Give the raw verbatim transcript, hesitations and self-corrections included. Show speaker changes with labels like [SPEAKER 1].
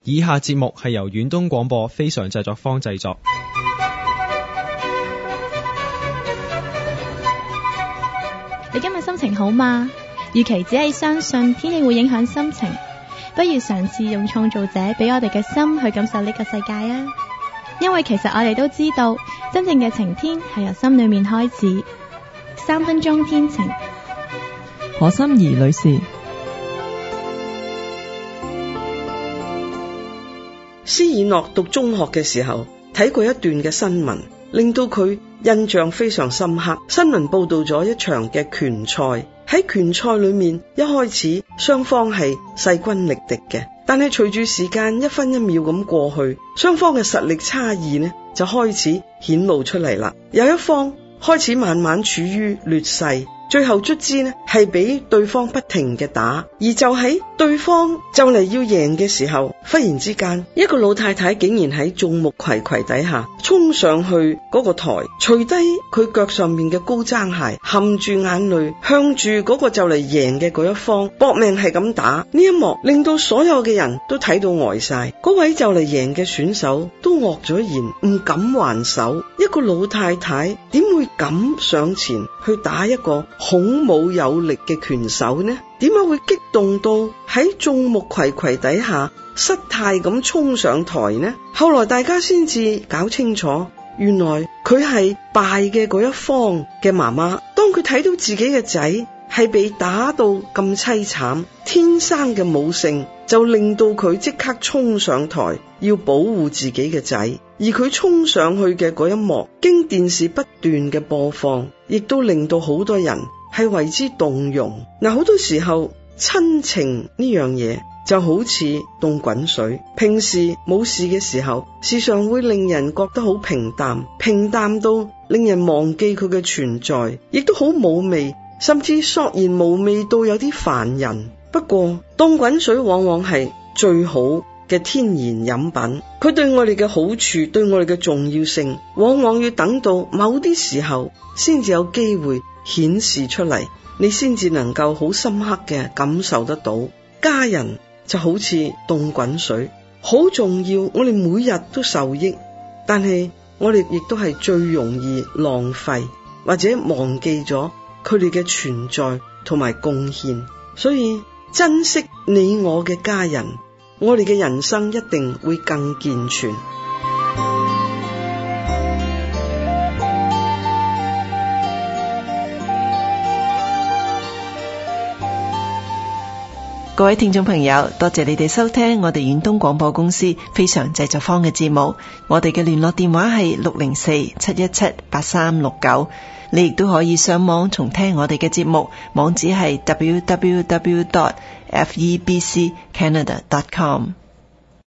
[SPEAKER 1] 以下節目係由遠東廣播非常製作坊製作。
[SPEAKER 2] 你今日心情好嗎？與其只係相信天氣會影響心情，不如嘗試用創造者俾我哋嘅心去感受呢個世界啊！因為其實我哋都知道，真正嘅晴天係由心裏面開始。三分鐘天晴，
[SPEAKER 3] 何心怡女士。
[SPEAKER 4] 斯爾諾讀中學嘅時候睇過一段嘅新聞，令到佢印象非常深刻。新聞報道咗一場嘅拳賽，喺拳賽裏面一開始雙方係勢均力敵嘅，但係隨住時間一分一秒咁過去，雙方嘅實力差異呢就開始顯露出嚟啦。有一方開始慢慢處於劣勢，最後卒之呢係俾對方不停嘅打，而就喺對方就嚟要贏嘅時候，忽然之間一個老太太竟然喺眾目睽睽底下衝上去嗰個台，除低佢腳上面嘅高踭鞋，含住眼淚向住嗰個就嚟贏嘅嗰一方搏命係咁打。呢一幕令到所有嘅人都睇到呆晒，嗰位就嚟贏嘅選手都愕咗然，唔敢還手。一個老太太點會敢上前去打一個孔武有力嘅拳手呢？點解會激動到喺眾目睽睽底下失態咁衝上台呢？後來大家先至搞清楚，原來佢係敗嘅嗰一方嘅媽媽。當佢睇到自己嘅仔係被打到咁淒慘，天生嘅母性就令到佢即刻衝上台要保護自己嘅仔。而佢衝上去嘅嗰一幕，經電視不斷嘅播放，亦都令到好多人係為之動容。嗱，好多時候親情呢樣嘢就好似凍滾水，平時冇事嘅時候，時常會令人覺得好平淡，平淡到令人忘記佢嘅存在，亦都好冇味，甚至索然無味到有啲煩人。不過凍滾水往往係最好嘅天然飲品，佢對我哋嘅好處，對我哋嘅重要性，往往要等到某啲時候先至有機會顯示出嚟，你先至能夠好深刻嘅感受得到。家人就好似凍滾水，好重要，我哋每日都受益，但係我哋亦都係最容易浪費或者忘記咗佢哋嘅存在同埋貢獻。所以珍惜你我嘅家人，我哋嘅人生一定會更健全。
[SPEAKER 3] 各位聽眾朋友，多謝你哋收聽我哋遠東廣播公司非常製作坊嘅節目。我哋嘅聯絡電話係六零四七一七八三六九。你亦都可以上網重聽我哋嘅節目，網址係 double-u double-u double-u dot f e b c canada dot com。